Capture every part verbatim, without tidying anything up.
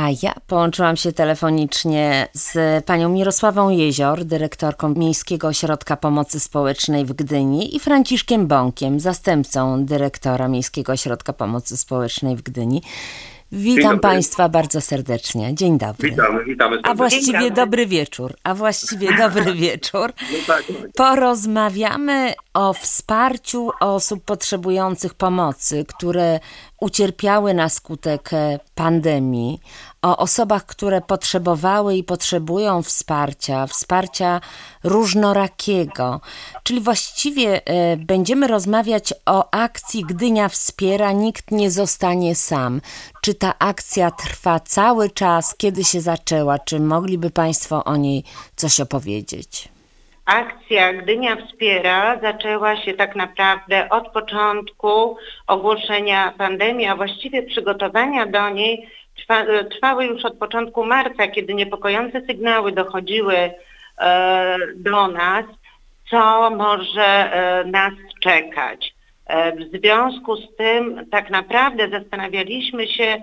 A ja połączyłam się telefonicznie z panią Mirosławą Jezior, dyrektorką Miejskiego Ośrodka Pomocy Społecznej w Gdyni, i Franciszkiem Bąkiem, zastępcą dyrektora Miejskiego Ośrodka Pomocy Społecznej w Gdyni. Witam Państwa bardzo serdecznie. Dzień dobry. Witamy, witamy serdecznie. A właściwie dobry wieczór. A właściwie dobry wieczór. No tak, tak. Porozmawiamy o wsparciu osób potrzebujących pomocy, które ucierpiały na skutek pandemii, o osobach, które potrzebowały i potrzebują wsparcia, wsparcia różnorakiego. Czyli właściwie e, będziemy rozmawiać o akcji Gdynia Wspiera, nikt nie zostanie sam. Czy ta akcja trwa cały czas? Kiedy się zaczęła? Czy mogliby Państwo o niej coś opowiedzieć? Akcja Gdynia Wspiera zaczęła się tak naprawdę od początku ogłoszenia pandemii, a właściwie przygotowania do niej trwa, trwały już od początku marca, kiedy niepokojące sygnały dochodziły e, do nas, co może e, nas czekać. E, w związku z tym tak naprawdę zastanawialiśmy się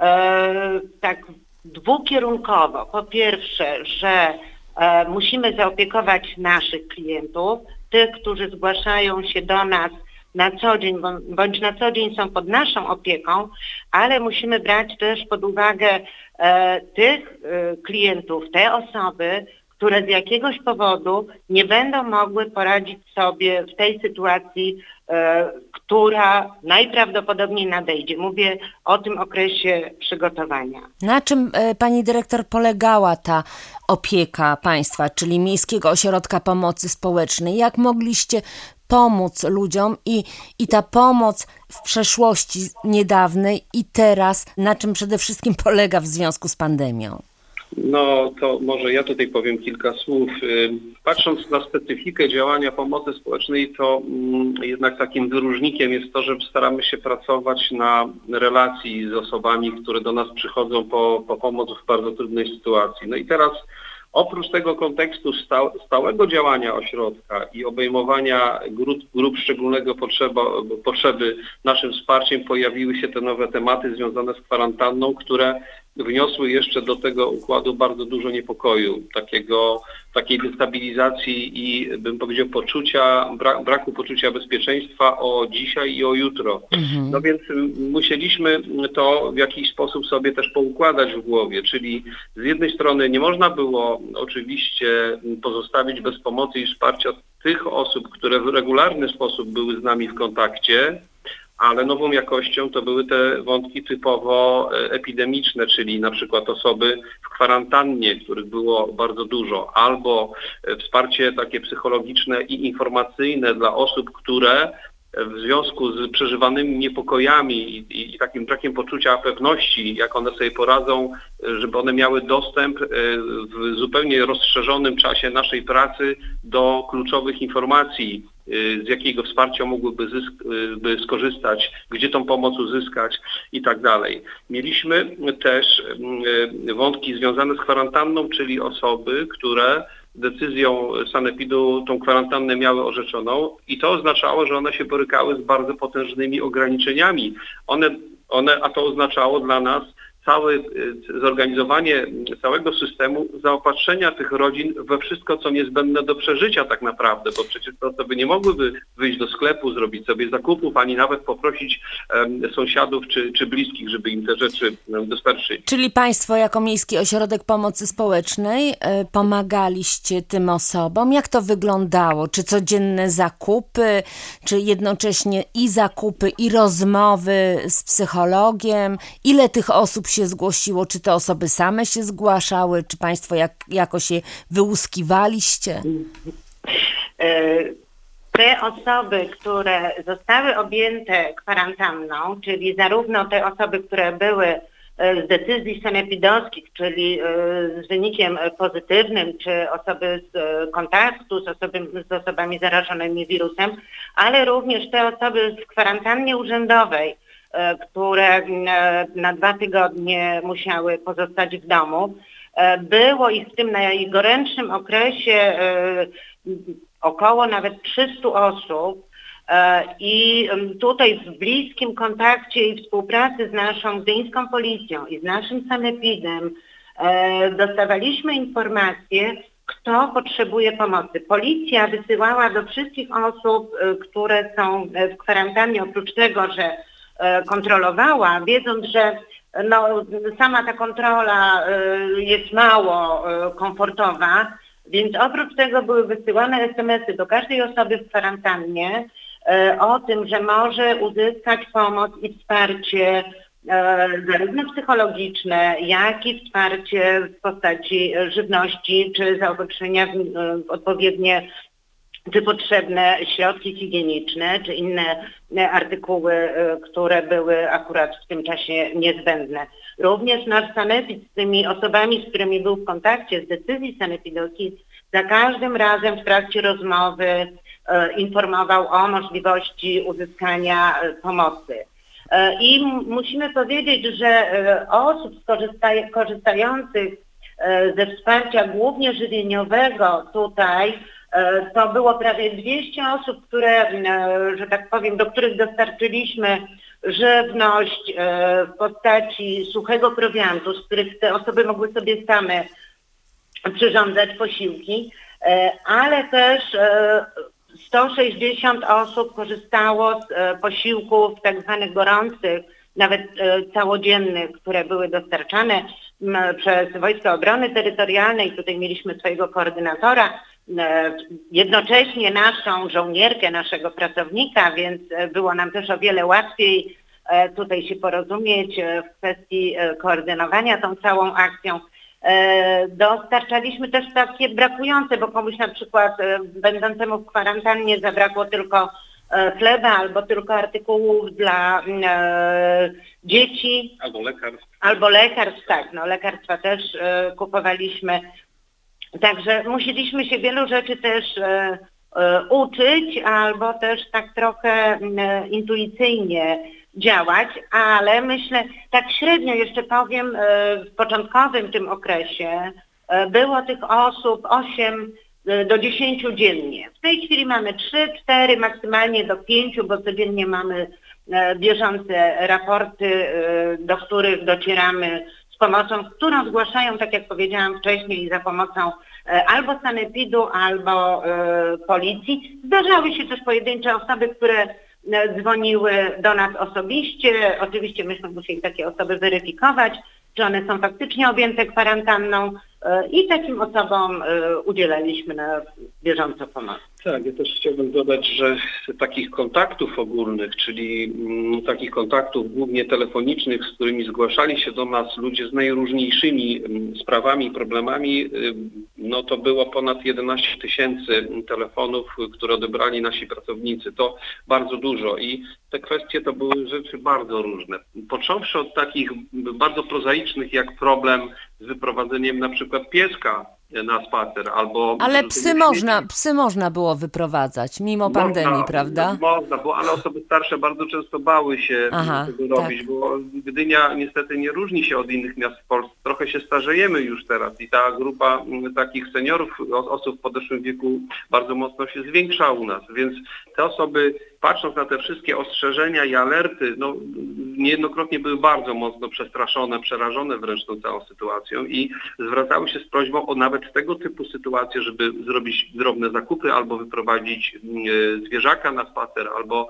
e, tak dwukierunkowo. Po pierwsze, że E, musimy zaopiekować naszych klientów, tych, którzy zgłaszają się do nas na co dzień, bądź na co dzień są pod naszą opieką, ale musimy brać też pod uwagę e, tych e, klientów, te osoby, które z jakiegoś powodu nie będą mogły poradzić sobie w tej sytuacji, e, która najprawdopodobniej nadejdzie. Mówię o tym okresie przygotowania. Na czym, e, pani dyrektor, polegała ta opieka państwa, czyli Miejskiego Ośrodka Pomocy Społecznej? Jak mogliście pomóc ludziom i, i ta pomoc w przeszłości niedawnej i teraz, na czym przede wszystkim polega w związku z pandemią? No to może ja tutaj powiem kilka słów. Patrząc na specyfikę działania pomocy społecznej, to jednak takim wyróżnikiem jest to, że staramy się pracować na relacji z osobami, które do nas przychodzą po, po pomoc w bardzo trudnej sytuacji. No i teraz oprócz tego kontekstu stałego działania ośrodka i obejmowania grup, grup szczególnego potrzeba, potrzeby naszym wsparciem, pojawiły się te nowe tematy związane z kwarantanną, które wniosły jeszcze do tego układu bardzo dużo niepokoju, takiego, takiej destabilizacji i, bym powiedział, poczucia, bra, braku poczucia bezpieczeństwa o dzisiaj i o jutro. Mhm. No więc musieliśmy to w jakiś sposób sobie też poukładać w głowie, czyli z jednej strony nie można było oczywiście pozostawić bez pomocy i wsparcia tych osób, które w regularny sposób były z nami w kontakcie, ale nową jakością to były te wątki typowo epidemiczne, czyli na przykład osoby w kwarantannie, których było bardzo dużo, albo wsparcie takie psychologiczne i informacyjne dla osób, które w związku z przeżywanymi niepokojami i, i takim brakiem poczucia pewności, jak one sobie poradzą, żeby one miały dostęp w zupełnie rozszerzonym czasie naszej pracy do kluczowych informacji, z jakiego wsparcia mogłyby zysk- by skorzystać, gdzie tą pomoc uzyskać i tak dalej. Mieliśmy też wątki związane z kwarantanną, czyli osoby, które decyzją sanepidu tą kwarantannę miały orzeczoną i to oznaczało, że one się borykały z bardzo potężnymi ograniczeniami. One, one, a to oznaczało dla nas całe zorganizowanie całego systemu zaopatrzenia tych rodzin we wszystko, co niezbędne do przeżycia tak naprawdę, bo przecież te osoby nie mogłyby wyjść do sklepu, zrobić sobie zakupów, ani nawet poprosić um, sąsiadów czy, czy bliskich, żeby im te rzeczy um, dostarczyli. Czyli Państwo jako Miejski Ośrodek Pomocy Społecznej y, pomagaliście tym osobom? Jak to wyglądało? Czy codzienne zakupy, czy jednocześnie i zakupy, i rozmowy z psychologiem? Ile tych osób się zgłosiło? Czy te osoby same się zgłaszały? Czy Państwo jak, jakoś je wyłuskiwaliście? Te osoby, które zostały objęte kwarantanną, czyli zarówno te osoby, które były z decyzji sanepidowskich, czyli z wynikiem pozytywnym, czy osoby z kontaktu z, osoby, z osobami zarażonymi wirusem, ale również te osoby w kwarantannie urzędowej, które na dwa tygodnie musiały pozostać w domu. Było ich w tym najgorętszym okresie około nawet trzystu osób, I tutaj w bliskim kontakcie i współpracy z naszą gdyńską policją i z naszym sanepidem dostawaliśmy informacje, kto potrzebuje pomocy. Policja wysyłała do wszystkich osób, które są w kwarantannie, oprócz tego, że kontrolowała, wiedząc, że no, sama ta kontrola jest mało komfortowa, więc oprócz tego były wysyłane es em esy do każdej osoby w kwarantannie o tym, że może uzyskać pomoc i wsparcie zarówno psychologiczne, jak i wsparcie w postaci żywności czy zaopatrzenia w odpowiednie czy potrzebne środki higieniczne, czy inne artykuły, które były akurat w tym czasie niezbędne. Również nasz sanepid z tymi osobami, z którymi był w kontakcie, z decyzji sanepidowskiej, za każdym razem w trakcie rozmowy informował o możliwości uzyskania pomocy. I musimy powiedzieć, że osób korzystających ze wsparcia głównie żywieniowego tutaj to było prawie dwieście osób, które, że tak powiem, do których dostarczyliśmy żywność w postaci suchego prowiantu, z których te osoby mogły sobie same przyrządzać posiłki, ale też sto sześćdziesiąt osób korzystało z posiłków tak zwanych gorących, nawet całodziennych, które były dostarczane przez Wojska Obrony Terytorialnej. Tutaj mieliśmy swojego koordynatora, jednocześnie naszą żołnierkę, naszego pracownika, więc było nam też o wiele łatwiej tutaj się porozumieć w kwestii koordynowania tą całą akcją. Dostarczaliśmy też takie brakujące, bo komuś na przykład będącemu w kwarantannie zabrakło tylko chleba albo tylko artykułów dla e, dzieci. Albo lekarstw. Albo lekarstw, tak, no lekarstwa też e, kupowaliśmy. Także musieliśmy się wielu rzeczy też e, e, uczyć, albo też tak trochę e, intuicyjnie działać, ale myślę, tak średnio jeszcze powiem, w początkowym tym okresie było tych osób osiem do dziesięciu dziennie. W tej chwili mamy trzy, cztery, maksymalnie do pięciu, bo codziennie mamy bieżące raporty, do których docieramy z pomocą, którą zgłaszają, tak jak powiedziałam wcześniej, za pomocą albo sanepidu, albo policji. Zdarzały się też pojedyncze osoby, które dzwoniły do nas osobiście. Oczywiście myśmy musieli takie osoby weryfikować, czy one są faktycznie objęte kwarantanną i takim osobom udzielaliśmy na bieżąco pomocy. Tak, ja też chciałbym dodać, że takich kontaktów ogólnych, czyli m, takich kontaktów głównie telefonicznych, z którymi zgłaszali się do nas ludzie z najróżniejszymi m, sprawami, problemami, y, no to było ponad jedenaście tysięcy telefonów, które odebrali nasi pracownicy. To bardzo dużo i te kwestie to były rzeczy bardzo różne. Począwszy od takich bardzo prozaicznych jak problem z wyprowadzeniem na przykład pieska na spacer albo... Ale psy można, psy można było wyprowadzać, mimo można, pandemii, prawda? Można było, ale osoby starsze bardzo często bały się Aha, tego robić, tak. Bo Gdynia niestety nie różni się od innych miast w Polsce. Trochę się starzejemy już teraz i ta grupa takich seniorów, osób w podeszłym wieku bardzo mocno się zwiększa u nas, więc te osoby, patrząc na te wszystkie ostrzeżenia i alerty, no niejednokrotnie były bardzo mocno przestraszone, przerażone wręcz tą całą sytuacją i zwracały się z prośbą o nawet tego typu sytuacje, żeby zrobić drobne zakupy albo wyprowadzić zwierzaka na spacer, albo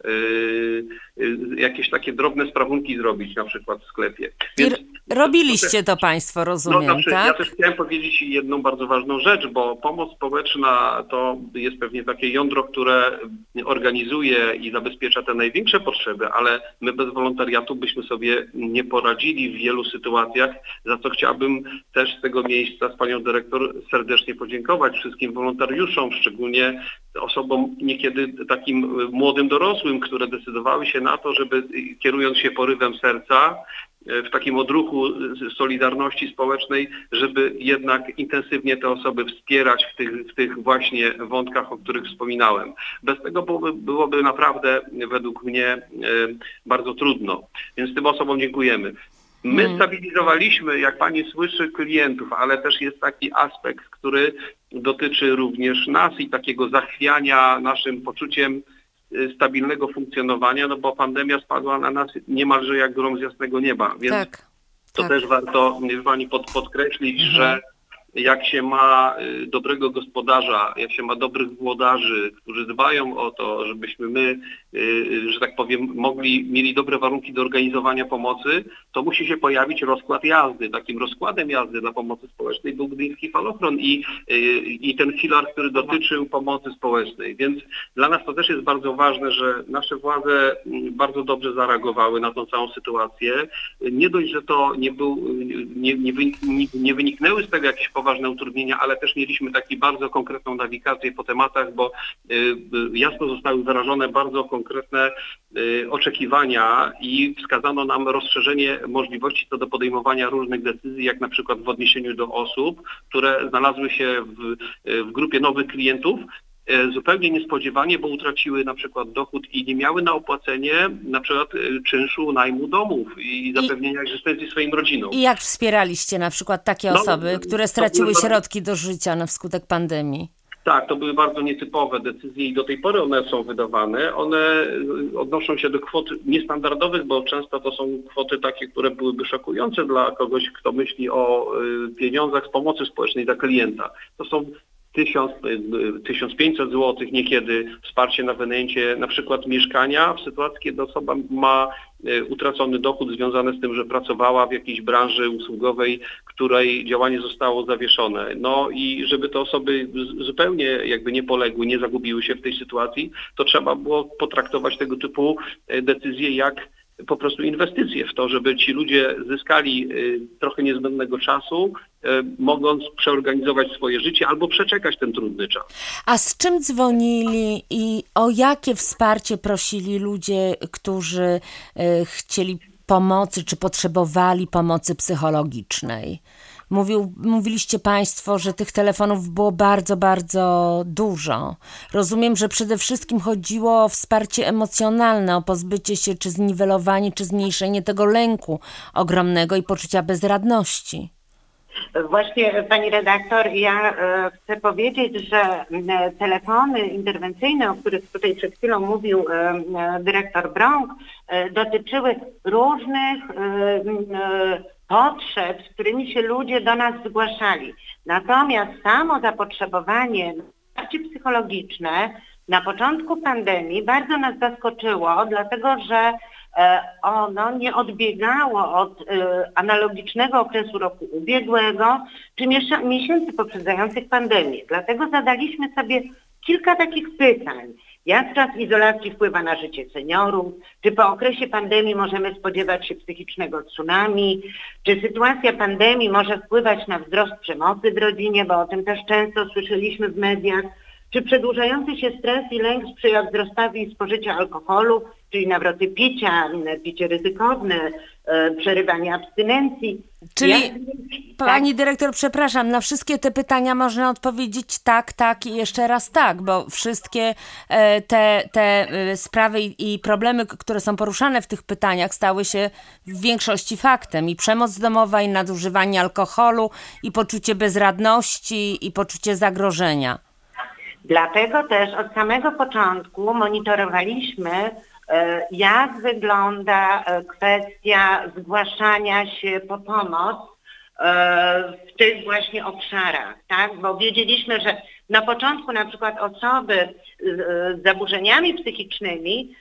y, y, jakieś takie drobne sprawunki zrobić na przykład w sklepie. Więc robiliście to Państwo, rozumiem, no, znaczy, tak? Ja też chciałem powiedzieć jedną bardzo ważną rzecz, bo pomoc społeczna to jest pewnie takie jądro, które organizuje i zabezpiecza te największe potrzeby, ale my bez wolontariatu byśmy sobie nie poradzili w wielu sytuacjach, za co chciałbym też z tego miejsca z panią dyrektor serdecznie podziękować wszystkim wolontariuszom, szczególnie osobom niekiedy takim młodym dorosłym, które decydowały się na to, żeby kierując się porywem serca, w takim odruchu solidarności społecznej, żeby jednak intensywnie te osoby wspierać w tych, w tych właśnie wątkach, o których wspominałem. Bez tego byłoby, byłoby naprawdę według mnie bardzo trudno. Więc tym osobom dziękujemy. My stabilizowaliśmy, jak pani słyszy, klientów, ale też jest taki aspekt, który dotyczy również nas i takiego zachwiania naszym poczuciem stabilnego funkcjonowania, no bo pandemia spadła na nas niemalże jak grom z jasnego nieba, więc tak, to tak. też warto pani pod, podkreślić, mhm. że jak się ma dobrego gospodarza, jak się ma dobrych włodarzy, którzy dbają o to, żebyśmy my, że tak powiem, mogli, mieli dobre warunki do organizowania pomocy, to musi się pojawić rozkład jazdy. Takim rozkładem jazdy dla pomocy społecznej był Gdyński Falochron i, i ten filar, który dotyczył pomocy społecznej. Więc dla nas to też jest bardzo ważne, że nasze władze bardzo dobrze zareagowały na tą całą sytuację. Nie dość, że to nie, był, nie, nie, nie wyniknęły z tego jakieś poważne utrudnienia, ale też mieliśmy taką bardzo konkretną nawigację po tematach, bo y, y, jasno zostały wyrażone bardzo konkretne y, oczekiwania i wskazano nam rozszerzenie możliwości co do podejmowania różnych decyzji, jak na przykład w odniesieniu do osób, które znalazły się w, w grupie nowych klientów, zupełnie niespodziewanie, bo utraciły na przykład dochód i nie miały na opłacenie na przykład czynszu najmu domów i zapewnienia I, egzystencji swoim rodzinom. I jak wspieraliście na przykład takie no, osoby, które straciły były... środki do życia na wskutek pandemii? Tak, to były bardzo nietypowe decyzje i do tej pory one są wydawane. One odnoszą się do kwot niestandardowych, bo często to są kwoty takie, które byłyby szokujące dla kogoś, kto myśli o pieniądzach z pomocy społecznej dla klienta. To są tysiąc, tysiąc pięćset złotych, niekiedy wsparcie na wynajęcie na przykład mieszkania w sytuacji, kiedy osoba ma utracony dochód związany z tym, że pracowała w jakiejś branży usługowej, której działanie zostało zawieszone. No i żeby te osoby zupełnie jakby nie poległy, nie zagubiły się w tej sytuacji, to trzeba było potraktować tego typu decyzje jak po prostu inwestycje w to, żeby ci ludzie zyskali trochę niezbędnego czasu, mogąc przeorganizować swoje życie albo przeczekać ten trudny czas. A z czym dzwonili i o jakie wsparcie prosili ludzie, którzy chcieli pomocy czy potrzebowali pomocy psychologicznej? Mówił, mówiliście Państwo, że tych telefonów było bardzo, bardzo dużo. Rozumiem, że przede wszystkim chodziło o wsparcie emocjonalne, o pozbycie się, czy zniwelowanie, czy zmniejszenie tego lęku ogromnego i poczucia bezradności. Właśnie, pani redaktor, ja e, chcę powiedzieć, że e, telefony interwencyjne, o których tutaj przed chwilą mówił e, e, dyrektor Brąk, e, dotyczyły różnych e, e, potrzeb, z którymi się ludzie do nas zgłaszali. Natomiast samo zapotrzebowanie na wsparcie psychologiczne na początku pandemii bardzo nas zaskoczyło, dlatego że ono nie odbiegało od analogicznego okresu roku ubiegłego czy miesięcy poprzedzających pandemię. Dlatego zadaliśmy sobie kilka takich pytań. Jak czas izolacji wpływa na życie seniorów? Czy po okresie pandemii możemy spodziewać się psychicznego tsunami? Czy sytuacja pandemii może wpływać na wzrost przemocy w rodzinie, bo o tym też często słyszeliśmy w mediach? Czy przedłużający się stres i lęk sprzyja wzrostowi spożycia alkoholu, czyli nawroty picia, picie ryzykowne, przerywanie abstynencji? Czyli, ja, pani tak? dyrektor, przepraszam, na wszystkie te pytania można odpowiedzieć tak, tak i jeszcze raz tak, bo wszystkie te, te sprawy i problemy, które są poruszane w tych pytaniach, stały się w większości faktem. I przemoc domowa, i nadużywanie alkoholu, i poczucie bezradności, i poczucie zagrożenia. Dlatego też od samego początku monitorowaliśmy, jak wygląda kwestia zgłaszania się po pomoc w tych właśnie obszarach, tak? Bo wiedzieliśmy, że na początku na przykład osoby z zaburzeniami psychicznymi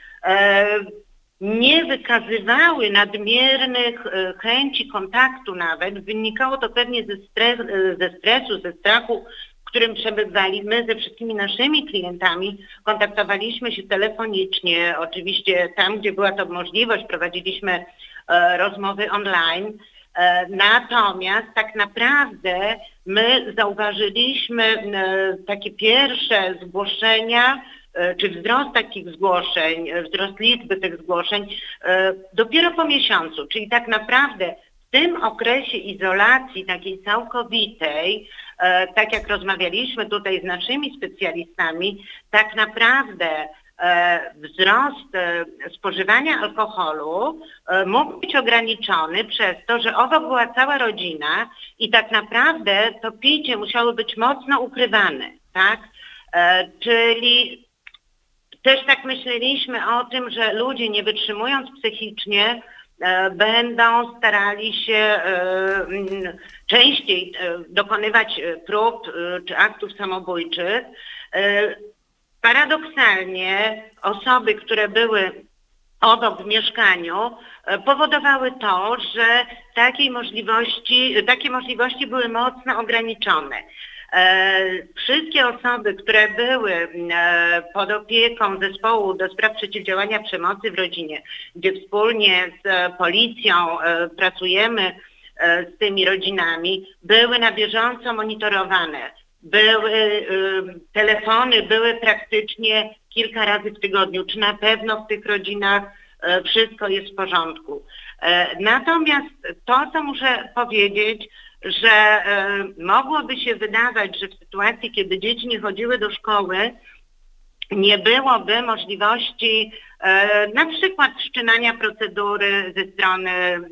nie wykazywały nadmiernych chęci kontaktu nawet, wynikało to pewnie ze, stres, ze stresu, ze strachu, w którym przebywali. My ze wszystkimi naszymi klientami kontaktowaliśmy się telefonicznie, oczywiście tam, gdzie była to możliwość, prowadziliśmy e, rozmowy online, e, natomiast tak naprawdę my zauważyliśmy e, takie pierwsze zgłoszenia, e, czy wzrost takich zgłoszeń, wzrost liczby tych zgłoszeń e, dopiero po miesiącu, czyli tak naprawdę w tym okresie izolacji takiej całkowitej, e, tak jak rozmawialiśmy tutaj z naszymi specjalistami, tak naprawdę e, wzrost e, spożywania alkoholu e, mógł być ograniczony przez to, że obok była cała rodzina i tak naprawdę to picie musiało być mocno ukrywane, tak? E, czyli też tak myśleliśmy o tym, że ludzie nie wytrzymując psychicznie będą starali się częściej dokonywać prób czy aktów samobójczych. Paradoksalnie osoby, które były obok w mieszkaniu, powodowały to, że takiej możliwości, takie możliwości były mocno ograniczone. Wszystkie osoby, które były pod opieką zespołu do spraw przeciwdziałania przemocy w rodzinie, gdzie wspólnie z policją pracujemy z tymi rodzinami, były na bieżąco monitorowane. Były telefony, były praktycznie kilka razy w tygodniu, czy na pewno w tych rodzinach wszystko jest w porządku. Natomiast to, co muszę powiedzieć, że mogłoby się wydawać, że w sytuacji, kiedy dzieci nie chodziły do szkoły, nie byłoby możliwości na przykład wszczynania procedury ze strony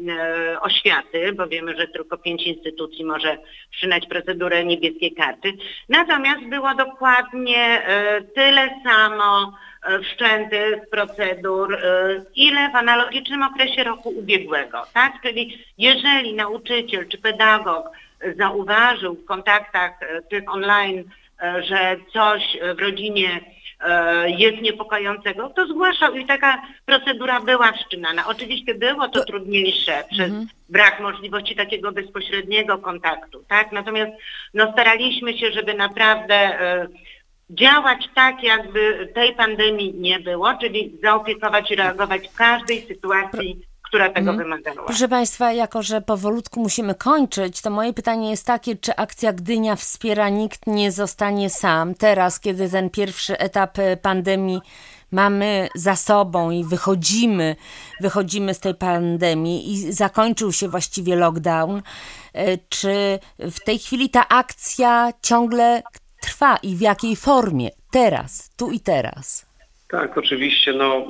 oświaty, bo wiemy, że tylko pięć instytucji może wszczynać procedurę niebieskiej karty. Natomiast było dokładnie tyle samo wszczętych procedur, ile w analogicznym okresie roku ubiegłego. Tak? Czyli jeżeli nauczyciel czy pedagog zauważył w kontaktach tych online, że coś w rodzinie jest niepokojącego, to zgłaszał i taka procedura była wszczynana. Oczywiście było to, to trudniejsze przez mm-hmm. brak możliwości takiego bezpośredniego kontaktu, tak? Natomiast no, staraliśmy się, żeby naprawdę e, działać tak, jakby tej pandemii nie było, czyli zaopiekować i reagować w każdej sytuacji, która tego hmm. wymagała. Proszę Państwa, jako że powolutku musimy kończyć, to moje pytanie jest takie, czy akcja Gdynia wspiera Nikt nie zostanie sam? Teraz, kiedy ten pierwszy etap pandemii mamy za sobą i wychodzimy, wychodzimy z tej pandemii i zakończył się właściwie lockdown, czy w tej chwili ta akcja ciągle trwa i w jakiej formie? Teraz, tu i teraz. Tak, oczywiście. No,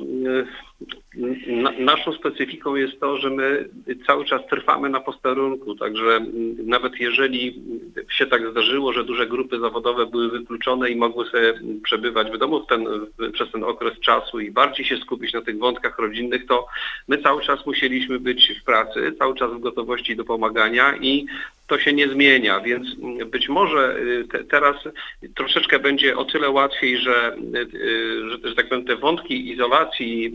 na, naszą specyfiką jest to, że my cały czas trwamy na posterunku, także nawet jeżeli się tak zdarzyło, że duże grupy zawodowe były wykluczone i mogły sobie przebywać w domu w ten, przez ten okres czasu i bardziej się skupić na tych wątkach rodzinnych, to my cały czas musieliśmy być w pracy, cały czas w gotowości do pomagania i to się nie zmienia, więc być może te, teraz troszeczkę będzie o tyle łatwiej, że, że, że tak powiem, te wątki izolacji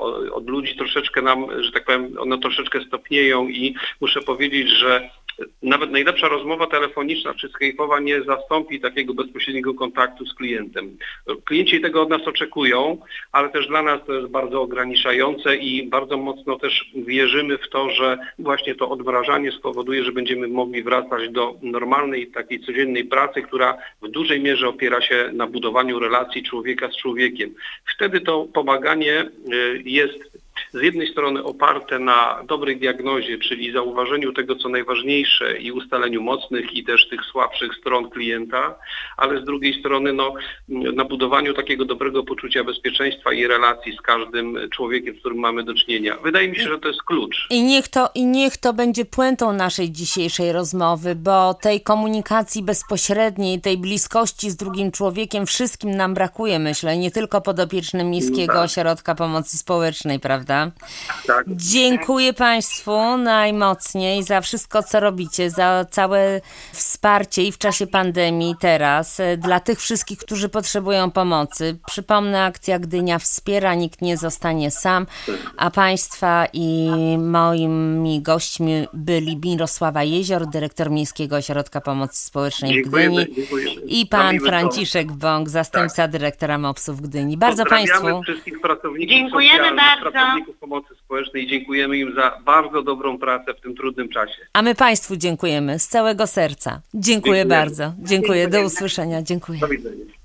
od ludzi troszeczkę nam, że tak powiem, one troszeczkę stopnieją i muszę powiedzieć, że nawet najlepsza rozmowa telefoniczna czy skajpowa nie zastąpi takiego bezpośredniego kontaktu z klientem. Klienci tego od nas oczekują, ale też dla nas to jest bardzo ograniczające i bardzo mocno też wierzymy w to, że właśnie to odmrażanie spowoduje, że będziemy mogli wracać do normalnej, takiej codziennej pracy, która w dużej mierze opiera się na budowaniu relacji człowieka z człowiekiem. Wtedy to pomaganie jest z jednej strony oparte na dobrej diagnozie, czyli zauważeniu tego, co najważniejsze i ustaleniu mocnych i też tych słabszych stron klienta, ale z drugiej strony no, na budowaniu takiego dobrego poczucia bezpieczeństwa i relacji z każdym człowiekiem, z którym mamy do czynienia. Wydaje mi się, że to jest klucz. I niech to, i niech to będzie puentą naszej dzisiejszej rozmowy, bo tej komunikacji bezpośredniej, tej bliskości z drugim człowiekiem wszystkim nam brakuje, myślę, nie tylko podopiecznym Miejskiego tak. Ośrodka Pomocy Społecznej, prawda? Tak. Dziękuję Państwu najmocniej za wszystko, co robicie, za całe wsparcie i w czasie pandemii teraz, dla tych wszystkich, którzy potrzebują pomocy. Przypomnę, akcja Gdynia wspiera, Nikt nie zostanie sam, a Państwa i moimi gośćmi byli Mirosława Jezior, dyrektor Miejskiego Ośrodka Pomocy Społecznej dziękujemy, w Gdyni dziękujemy. i pan Franciszek Bąk, zastępca tak. dyrektora MOPS-u w Gdyni. Bardzo Państwu wszystkich pracowników dziękujemy bardzo. Pomocy Społecznej i dziękujemy im za bardzo dobrą pracę w tym trudnym czasie. A my Państwu dziękujemy z całego serca. Dziękuję, Dziękuję. bardzo. Dziękuję. Dziękuję. Do usłyszenia. Dziękuję. Do widzenia.